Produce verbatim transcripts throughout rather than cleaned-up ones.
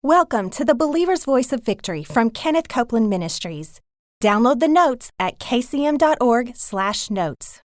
Welcome to the Believer's Voice of Victory from Kenneth Copeland Ministries. Download the notes at k c m dot org slash notes.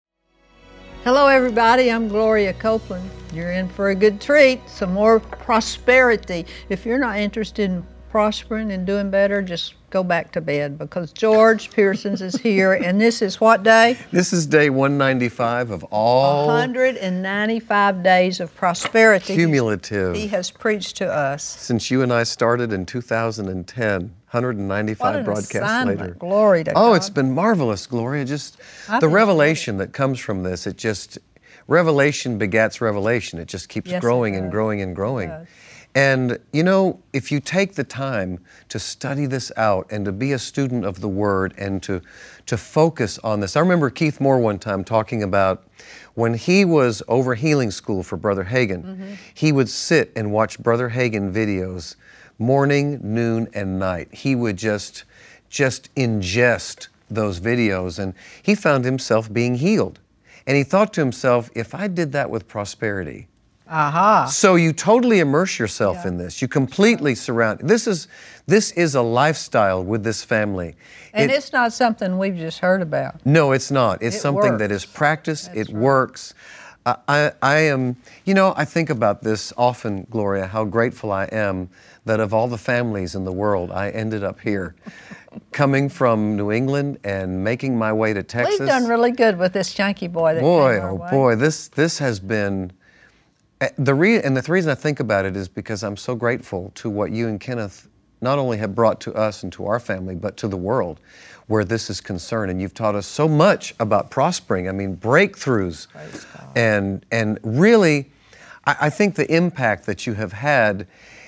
Hello everybody, I'm Gloria Copeland. You're in for a good treat, some more prosperity. If you're not interested in prospering and doing better, just go back to bed because George Pearsons is here, and this is what day? This is day one ninety-five of all... one hundred ninety-five days of prosperity. Cumulative. He has preached to us. Since you and I started in two thousand ten, one hundred ninety-five what an broadcasts assignment. later. Glory to oh, God. It's been marvelous, Gloria. Just I've the enjoyed revelation that comes from this, it just, revelation begats revelation. It just keeps Yes, it growing and does. growing and growing. It does. And, you know, if you take the time to study this out and to be a student of the Word and to, to focus on this. I remember Keith Moore one time talking about when he was over healing school for Brother Hagin, mm-hmm. he would sit and watch Brother Hagin videos morning, noon, and night. He would just, just ingest those videos, and he found himself being healed. And he thought to himself, if I did that with prosperity, Aha. so you totally immerse yourself Yeah. in this. You completely surround. This is this is a lifestyle with this family. And It- it's not something we've just heard about. no, it's not. It's It something that works. is practiced. That's it right. works. I, I, I am, you know, I think about this often, Gloria, how grateful I am that of all the families in the world, I ended up here, coming from New England and making my way to Texas. We've done really good with this chunky boy that Boy, came our oh way. boy, this this has been. Uh, The re- and the reason I think about it is because I'm so grateful to what you and Kenneth not only have brought to us and to our family, but to the world where this is concerned. And you've taught us so much about prospering. I mean, breakthroughs. Praise God. And, and really, I, I think the impact that you have had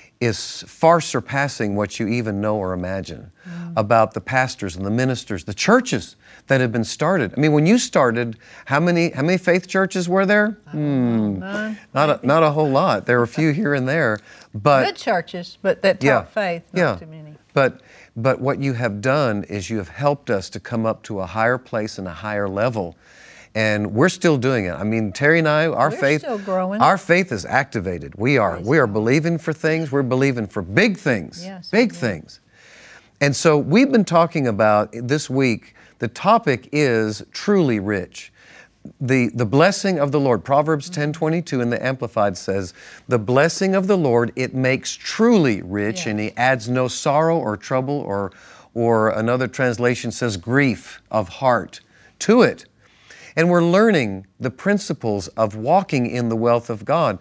is far surpassing what you even know or imagine Mm. about the pastors and the ministers, the churches that have been started. I mean, when you started, how many how many faith churches were there? Hmm, None. not a, not a whole lot. There were a few here and there, but Good churches, but that taught yeah, faith, not yeah. too many. But but what you have done is you have helped us to come up to a higher place and a higher level. And we're still doing it. I mean, Terry and I, our We're faith, still growing. our faith is activated. We are. Praise we are God. believing for things. We're believing for big things. Yes, big amen. things. And so we've been talking about this week. The topic is truly rich. The the blessing of the Lord. Proverbs ten twenty-two in the Amplified says, "The blessing of the Lord, it makes truly rich, Yes. and He adds no sorrow or trouble," or or another translation says, "grief of heart to it." And we're learning the principles of walking in the wealth of God.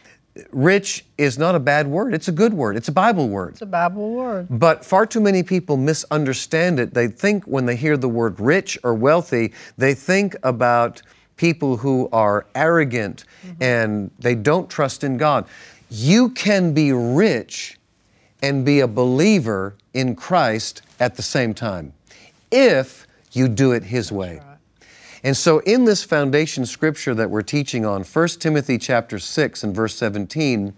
Rich is not a bad word. It's a good word. It's a Bible word. It's a Bible word. But far too many people misunderstand it. They think when they hear the word rich or wealthy, they think about people who are arrogant Mm-hmm. and they don't trust in God. You can be rich and be a believer in Christ at the same time if you do it His way. right. And so in this foundation scripture that we're teaching on, First Timothy chapter six and verse seventeen,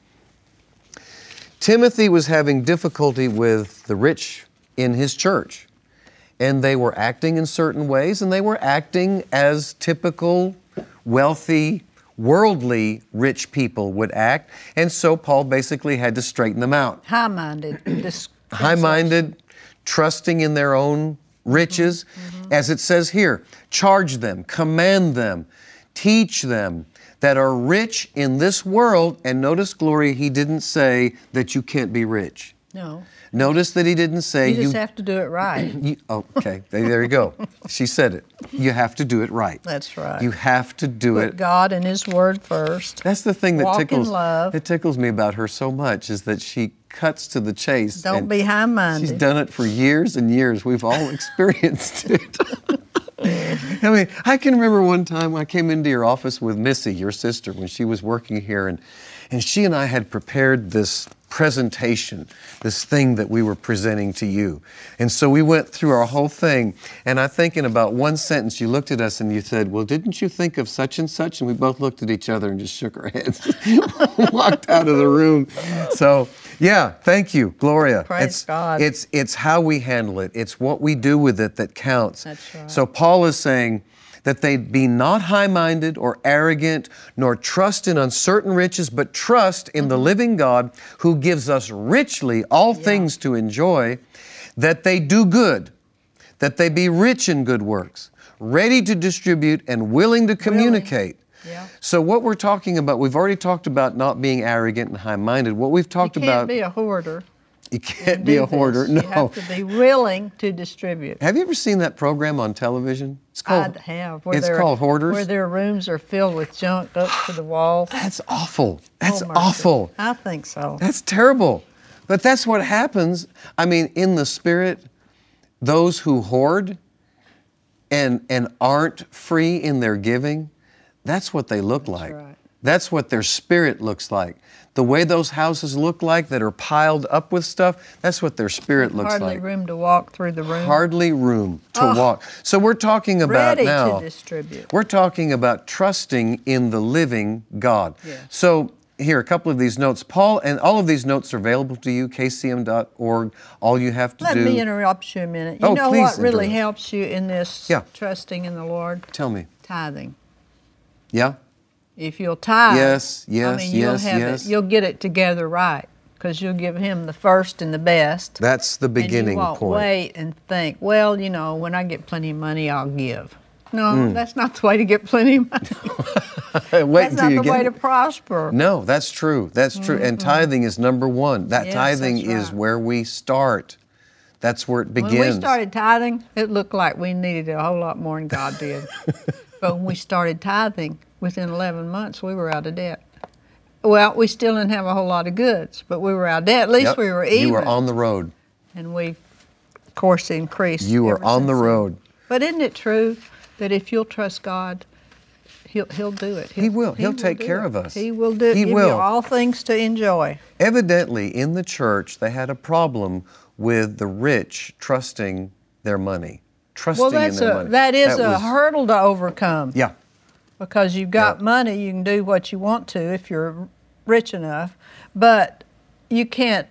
Timothy was having difficulty with the rich in his church. And they were acting in certain ways, and they were acting as typical, wealthy, worldly rich people would act. And so Paul basically had to straighten them out. High-minded. This High-minded, trusting in their own riches. As it says here, charge them, command them, teach them that are rich in this world. And notice, Gloria, he didn't say that you can't be rich. No. Notice that he didn't say You just have to do it right. you, okay, there there you go. She said it. You have to do it right. That's right. You have to do Put it. God and His Word first. That's the thing that Walk in tickles. love. It tickles me about her so much is that she cuts to the chase. Don't and be high-minded. She's done it for years and years. We've all experienced it. I mean, I can remember one time I came into your office with Missy, your sister, when she was working here, and and she and I had prepared this presentation, this thing that we were presenting to you. And so we went through our whole thing, and I think in about one sentence you looked at us and you said, "Well, didn't you think of such and such?" And we both looked at each other and just shook our heads, walked out of the room. So, yeah, thank you, Gloria. Praise it's, God. It's, it's how we handle it. It's what we do with it that counts. That's right. So Paul is saying that they be not high-minded or arrogant, nor trust in uncertain riches, but trust in the living God who gives us richly all Yeah. things to enjoy, that they do good, that they be rich in good works, ready to distribute and willing to communicate. Yeah. So what we're talking about, we've already talked about not being arrogant and high-minded. What we've talked You can't about, be a hoarder. you can't and be do a hoarder. this. No. You have to be willing to distribute. Have you ever seen that program on television? It's called. I have. Where It's their- called Hoarders. Where their rooms are filled with junk up to the walls. That's awful. That's Oh, mercy. awful. I think so. That's terrible. But that's what happens. I mean, in the spirit, those who hoard and and aren't free in their giving, that's what they look like. right. That's what their spirit looks like. The way those houses look like that are piled up with stuff, that's what their spirit looks Hardly like. room to walk through the room. Hardly room to walk. So we're talking about Ready now. to distribute. We're talking about trusting in the living God. Yes. So here, a couple of these notes. Paul, and all of these notes are available to you, k c m dot org. All you have to Let do. me interrupt you a minute. You Oh, know please what really interrupt. helps you in this Yeah. trusting in the Lord? Tell me. Tithing. Yeah? If you'll tithe, Yes, I yes, mean, you'll yes, have yes. it, you'll get it together right because you'll give Him the first and the best. That's the beginning and you won't point. wait and think, well, you know, when I get plenty of money, I'll give. No, Mm. that's not the way to get plenty of money. Wait That's until not you the get way it. to prosper. No, that's true. That's true. And tithing is number one. That Yes, tithing that's is right. where we start. That's where it begins. When we started tithing, it looked like we needed a whole lot more than God did. But when we started tithing, within eleven months, we were out of debt. Well, we still didn't have a whole lot of goods, but we were out of debt. At least Yep. we were even. You were on the road. And we, of course, increased. You were ever on the since then. road. But isn't it true that if you'll trust God, He'll He'll do it. He will. He'll take do care it. of us. He will do. He give will. you all things to enjoy. Evidently, in the church, they had a problem with the rich trusting their money. Trusting Well, that's in their a money. that is a was- hurdle to overcome. Yeah. Because you've got Yeah. money, you can do what you want to if you're rich enough, but you can't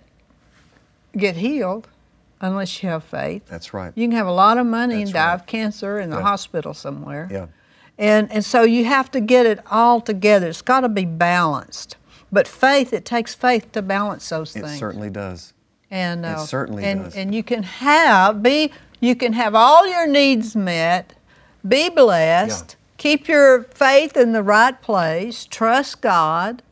get healed unless you have faith. That's right. You can have a lot of money That's and die right. of cancer in the Yeah. hospital somewhere. Yeah. And, and so you have to get it all together. It's got to be balanced. But faith, it takes faith to balance those It things. certainly does. And It certainly and, does. And you can have be you can have all your needs met, be blessed, Yeah. keep your faith in the right place, trust God.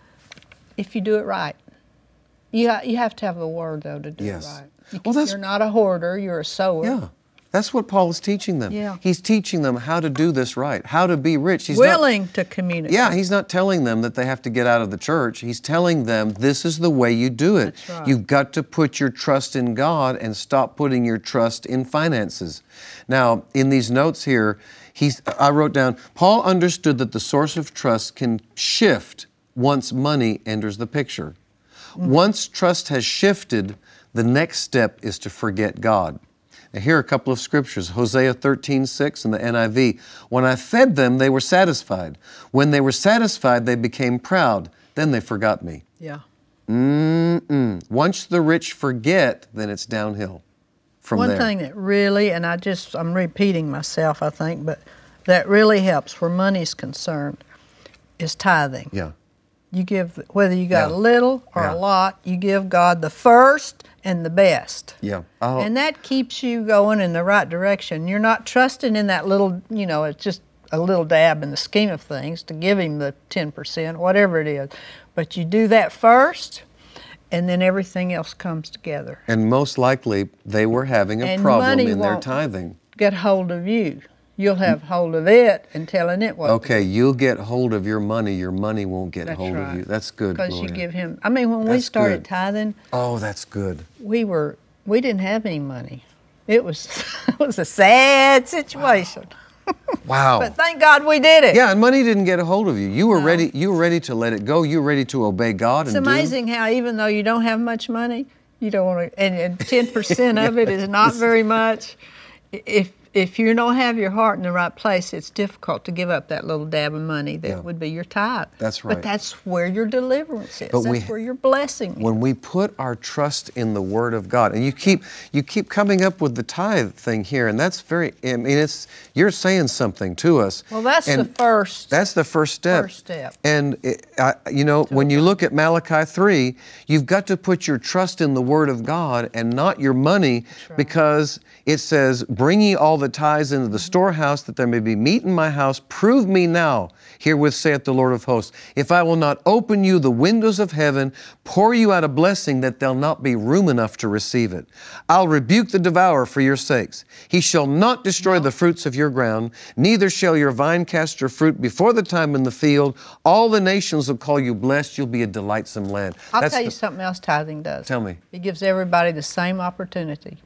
If you do it right, you ha- you have to have the word though to do Yes. it right. You Well, can- that's- you're not a hoarder; you're a sower. Yeah. That's what Paul is teaching them. Yeah. He's teaching them how to do this right, how to be rich. He's not- Willing to communicate. Yeah, he's not telling them that they have to get out of the church. He's telling them this is the way you do it. That's right. You've got to put your trust in God and stop putting your trust in finances. Now, in these notes here, he's, I wrote down, Paul understood that the source of trust can shift once money enters the picture. Once trust has shifted, the next step is to forget God. Now, here are a couple of scriptures. Hosea thirteen six in the N I V. When I fed them, they were satisfied. When they were satisfied, they became proud. Then they forgot me. Yeah. Mm-mm. Once the rich forget, then it's downhill from One there. thing that really, and I just, I'm repeating myself, I think, but that really helps where money's concerned is tithing. Yeah. You give, whether you got Yeah. a little or Yeah. a lot, you give God the first and the best. Yeah. Oh, And that keeps you going in the right direction. You're not trusting in that little, you know, it's just a little dab in the scheme of things to give him the ten percent, whatever it is. But you do that first, and then everything else comes together. and most likely, they were having a And problem money in their won't- tithing. Get hold of you. You'll have hold of it and telling it what Okay, you'll get hold of your money. Your money won't get That's hold of right. you. That's good, because you Gloria. give him. I mean, when we That's started good. tithing, Oh, that's good. we were we didn't have any money. It was it was a sad situation. Wow. But thank God we did it. Yeah, and money didn't get a hold of you. You were ready. You were ready to let it go. You were ready to obey God It's and amazing how even though you don't have much money, you don't want to, and ten percent of it is not very much. If if you don't have your heart in the right place, it's difficult to give up that little dab of money that Yeah. would be your tithe. That's right. But that's where your deliverance is. But that's we- where your blessing is. When we put our trust in the Word of God, and you keep you keep coming up with the tithe thing here, and that's very. I mean, it's you're saying something to us. Well, that's and the first. That's the first step. First step. And it, I, you know, when you look at Malachi three, you've got to put your trust in the Word of God and not your money, right. because it says, "Bring ye all the tithes into the storehouse, that there may be meat in my house. Prove me now, herewith saith the Lord of hosts, if I will not open you the windows of heaven, pour you out a blessing, that there'll not be room enough to receive it. I'll rebuke the devourer for your sakes. He shall not destroy the fruits of your ground, neither shall your vine cast her fruit before the time in the field. All the nations will call you blessed. You'll be a delightsome land." I'll That's tell you the- something else tithing does. Tell me. It gives everybody the same opportunity.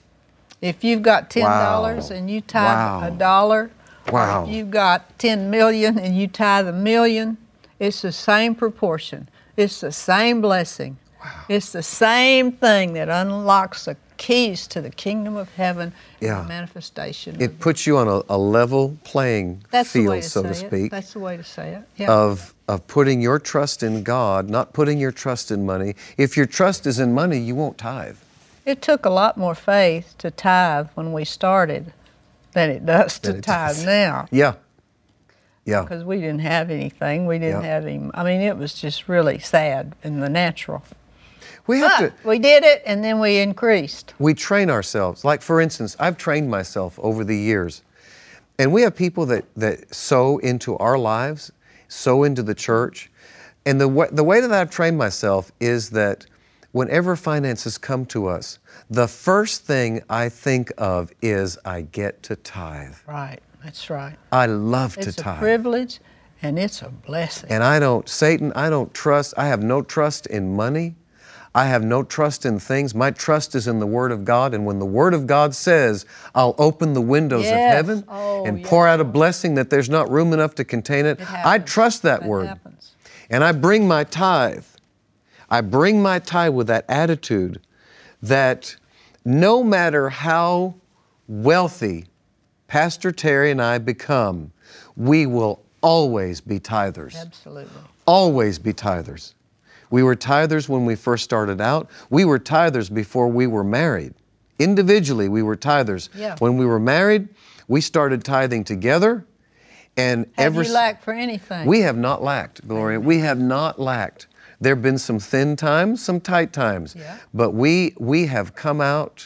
If you've got ten dollars Wow. and you tithe Wow. a dollar, Wow. or if you've got ten million and you tithe a million, it's the same proportion. It's the same blessing. Wow. It's the same thing that unlocks the keys to the kingdom of heaven Yeah. and the manifestation. of It puts you on a, a level playing That's the way field, to so say to it. speak, That's the way to say it. Yeah. of of putting your trust in God, not putting your trust in money. If your trust is in money, you won't tithe. It took a lot more faith to tithe when we started than it does to Than it tithe does. now. Yeah. Yeah. Because we didn't have anything. We didn't Yeah. have any. I mean, it was just really sad in the natural. We have But to we did it, and then we increased. we train ourselves. Like, for instance, I've trained myself over the years. And we have people that, that sow into our lives, sow into the church. And the way, the way that I've trained myself is that whenever finances come to us, the first thing I think of is I get to tithe. Right. That's right. I love It's to a tithe. privilege, and it's a blessing. And I don't, Satan, I don't trust, I have no trust in money. I have no trust in things. My trust is in the Word of God. And when the Word of God says, I'll open the windows Yes. of heaven Oh, and yes. pour out a blessing that there's not room enough to contain it, It I happens. trust that That Word. happens. And I bring my tithe. I bring my tithe with that attitude that no matter how wealthy Pastor Terry and I become, we will always be tithers. Absolutely. Always be tithers. We were tithers when we first started out. We were tithers before we were married. Individually, we were tithers. Yeah. When we were married, we started tithing together. And Have ever you s- lacked for anything? we have not lacked, Gloria. We have not lacked. There have been some thin times, some tight times. Yeah. But we we have come out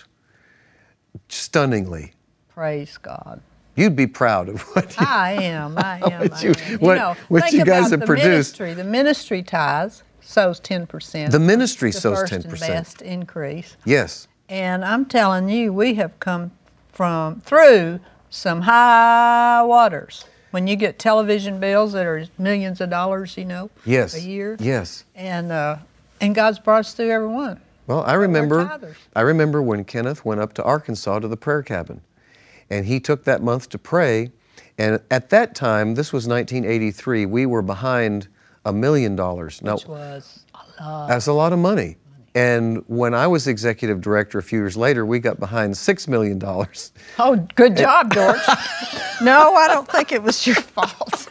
stunningly. Praise God. You'd be proud of what you, I am. I am. What I you- am. what- know, what think you guys about have the produced. Ministry. The ministry tithes sows ten percent. The ministry the sows first ten and percent. best increase. Yes. And I'm telling you, we have come from through some high waters. When you get television bills that are millions of dollars, you know, Yes. a year, Yes. and uh, and God's brought us through every one. Well, I remember tithers. I remember when Kenneth went up to Arkansas to the prayer cabin. And he took that month to pray. And at that time, this was nineteen eighty-three, we were behind a million dollars. Now, Which was a lot. that's a lot of money. And when I was executive director a few years later, we got behind six million dollars. Oh, good job, George. No, I don't think it was your fault.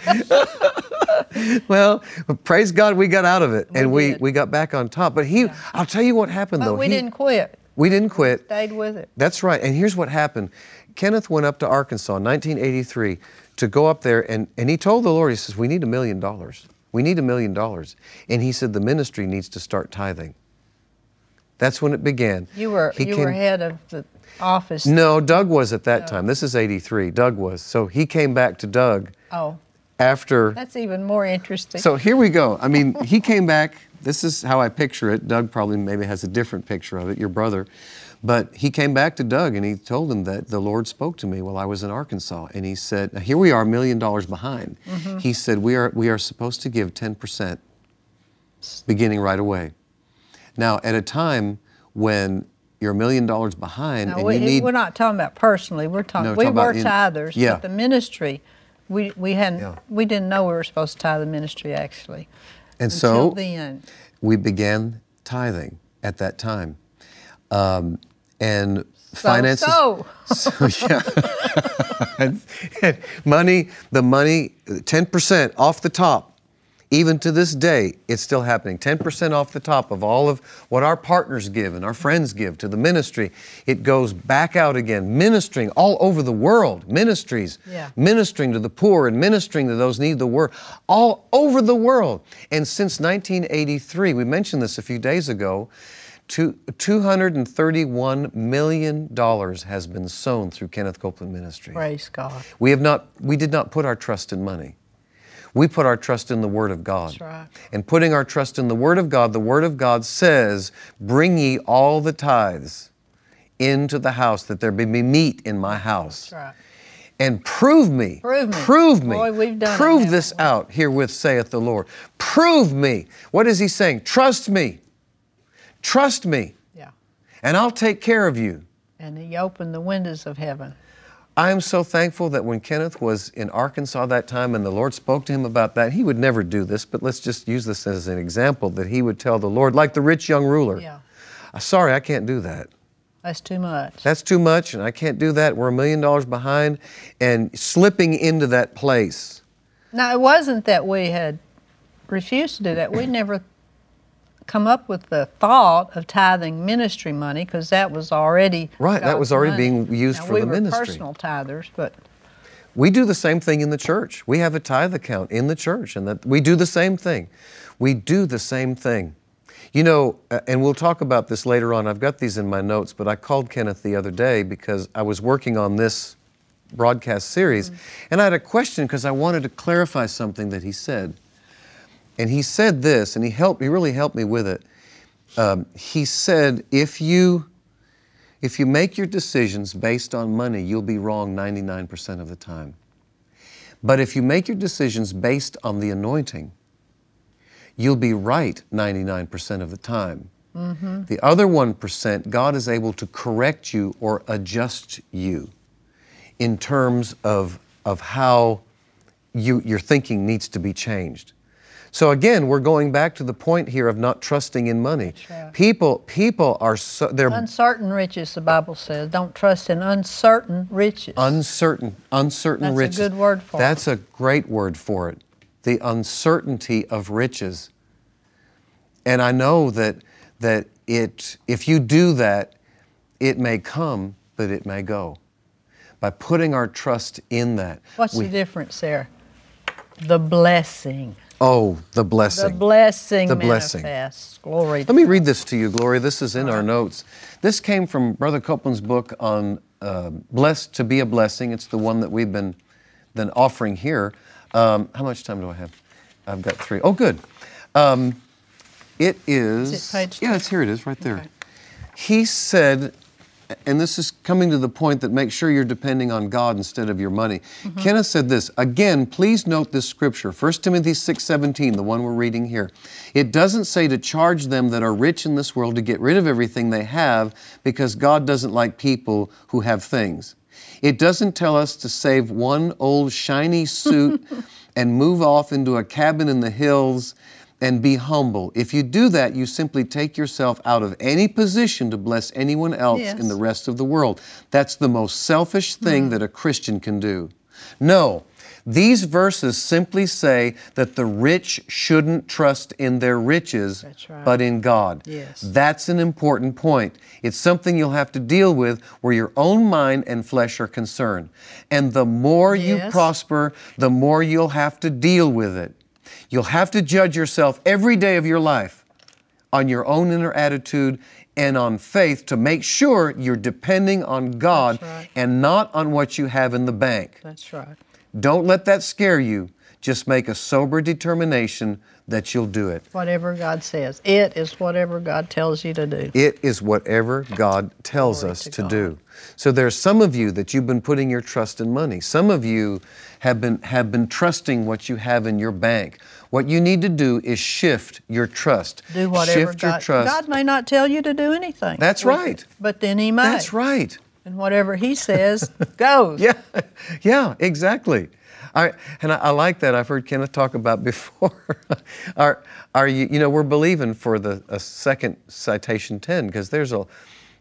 Well, praise God, we got out of it. We and we, did. we got back on top. But he, I'll tell you what happened But though. we He- didn't quit. We didn't quit. Stayed with it. That's right. And here's what happened. Kenneth went up to Arkansas in nineteen eighty-three to go up there, and, and he told the Lord, he says, we need a million dollars. We need a million dollars. And he said, the ministry needs to start tithing. That's when it began. You were He you came- were head of the office. No, Doug was at that time. This is eighty-three. Doug was. So he came back to Doug Oh, after. that's even more interesting. So here we go. I mean, he came back. This is how I picture it. Doug probably maybe has a different picture of it, your brother. But he came back to Doug and he told him that the Lord spoke to me while I was in Arkansas. And he said, now here we are a million dollars behind. Mm-hmm. He said, we are, we are supposed to give ten percent beginning right away. Now, at a time when you're a million dollars behind Now, and we, you need... we're not talking about personally. We're talking. No, we talking were about in- tithers, yeah. but the ministry, we we hadn't. Yeah. We didn't know we were supposed to tithe the ministry actually. And until so then. we began tithing at that time. Um, and So, finances. so. So, yeah. and, and money, the money, ten percent off the top. Even to this day, it's still happening. ten percent off the top of all of what our partners give and our friends give to the ministry. It goes back out again, ministering all over the world, ministries, Yeah. ministering to the poor and ministering to those who need the word, all over the world. And since nineteen eighty-three, we mentioned this a few days ago, two hundred thirty-one million dollars has been sown through Kenneth Copeland Ministries. Praise God. We have not, we did not put our trust in money. We put our trust in the Word of God. That's right. And putting our trust in the Word of God, the Word of God says, bring ye all the tithes into the house, that there be meat in my house. That's right. And prove me, Prove me. prove me, Boy, we've done it, prove haven't this we? out herewith, saith the Lord. Prove me. What is He saying? Trust me. Trust me, Yeah. and I'll take care of you. And He opened the windows of heaven. I am so thankful that when Kenneth was in Arkansas that time and the Lord spoke to him about that, he would never do this, but let's just use this as an example, that he would tell the Lord, like the rich young ruler, Yeah. sorry, I can't do that. That's too much. That's too much, and I can't do that. We're a million dollars behind, and slipping into that place. Now, it wasn't that we had refused to do that. We never come up with the thought of tithing ministry money, because that was already Right, that God's was already money. being used Now, for we the were ministry. personal tithers, but We do the same thing in the church. We have a tithe account in the church, and that we do the same thing. We do the same thing. You know, uh, and we'll talk about this later on. I've got these in my notes, but I called Kenneth the other day because I was working on this broadcast series, mm-hmm. and I had a question because I wanted to clarify something that he said. And he said this, and he helped. He really helped me with it. Um, he said, if you, if you make your decisions based on money, you'll be wrong ninety-nine percent of the time. But if you make your decisions based on the anointing, you'll be right ninety-nine percent of the time. Mm-hmm. The other one percent, God is able to correct you or adjust you in terms of, of how you, your thinking needs to be changed. So again, we're going back to the point here of not trusting in money. That's right. People, people are so, they're uncertain riches, the Bible says. Don't trust in uncertain riches. uncertain, uncertain That's a riches. good word for it. That's a great word for it. The uncertainty of riches. And I know that that it, if you do that, it may come, but it may go. By putting our trust in that. What's we, the difference there? The blessing. Oh, the blessing. The blessing The blessing. manifests. Glory to Let me God. read this to you, Gloria. This is in our notes. This came from Brother Copeland's book on uh, Blessed to be a Blessing. It's the one that we've been, been offering here. Um, how much time do I have? I've got three. Oh, good. Um, it is... Is it page Yeah, two? it's here it is, right there. Okay. He said, and this is coming to the point that make sure you're depending on God instead of your money. Mm-hmm. Kenneth said this, again, please note this scripture, First Timothy six seventeen, the one we're reading here. It doesn't say to charge them that are rich in this world to get rid of everything they have, because God doesn't like people who have things. It doesn't tell us to save one old shiny suit and move off into a cabin in the hills and be humble. If you do that, you simply take yourself out of any position to bless anyone else Yes. in the rest of the world. That's the most selfish thing Mm. that a Christian can do. No, these verses simply say that the rich shouldn't trust in their riches, That's right. but in God. Yes. That's an important point. It's something you'll have to deal with where your own mind and flesh are concerned. And the more you Yes. prosper, the more you'll have to deal with it. You'll have to judge yourself every day of your life on your own inner attitude and on faith to make sure you're depending on God That's right. and not on what you have in the bank. That's right. Don't let that scare you. Just make a sober determination that you'll do it. Whatever God says. It is whatever God tells you to do. It is whatever God tells Glory us to to God. do. So there's some of you that you've been putting your trust in money. Some of you have been have been trusting what you have in your bank. What you need to do is shift your trust. Do whatever Shift your God... trust. God may not tell you to do anything. That's with right. it, but then He may. That's right. And whatever He says goes. Yeah, yeah, exactly. I, and I, I like that. I've heard Kenneth talk about before. are, are you, you know, we're believing for the a second citation ten, because there's a,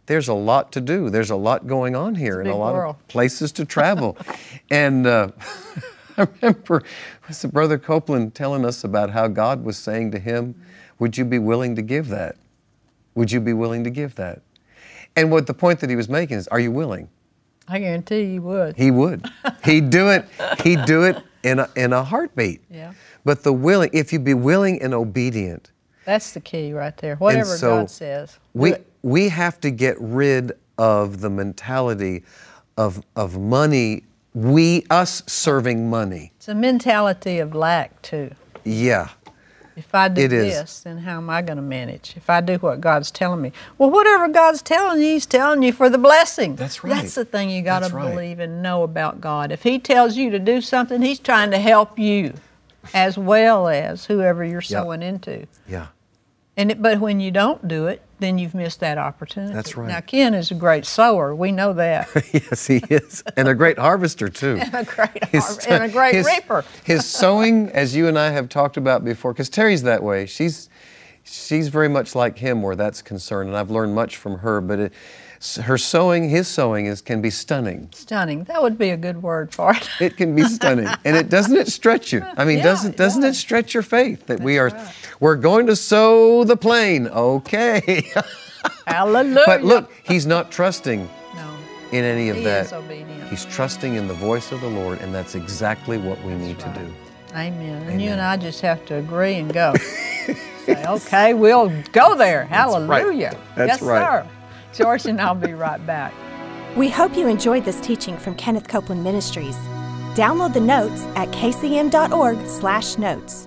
there's a lot to do. There's a lot going on here and a lot world. of places to travel. and uh, I remember was Brother Copeland telling us about how God was saying to him, would you be willing to give that? Would you be willing to give that? And what the point that he was making is, are you willing? I guarantee you would. He would. He'd do it. He'd do it in a, in a heartbeat. Yeah. But the willing, if you be willing and obedient. That's the key right there. Whatever so God says. We, do it. we have to get rid of the mentality of, of money, we, us serving money. It's a mentality of lack too. Yeah. If I do It is. this, then how am I going to manage? If I do what God's telling me. Well, whatever God's telling you, He's telling you for the blessing. That's right. That's the thing you got to That's right. believe and know about God. If He tells you to do something, He's trying to help you as well as whoever you're Yeah. sowing into. Yeah. And it, but when you don't do it, then you've missed that opportunity. That's right. Now, Ken is a great sower. We know that. Yes, he is. And a great harvester, too. and a great His- harv- and a great his- reaper. His sewing, as you and I have talked about before, because Terry's that way. She's she's very much like him where that's concerned, and I've learned much from her. But it, her sewing, his sewing, is can be stunning. Stunning. That would be a good word for it. It can be stunning, and it doesn't it stretch you. I mean, Yeah, doesn't it doesn't it does. stretch your faith that we are, right. we're going to sow the plane, okay? Hallelujah. But look, he's not trusting No. in any of He that. is obedient. He's trusting in the voice of the Lord, and that's exactly what we need to do. Amen. And you and I just have to agree and go. Say, okay, we'll go there. Hallelujah. That's yes, right. sir. George and I'll be right back. We hope you enjoyed this teaching from Kenneth Copeland Ministries. Download the notes at k c m dot org slash notes.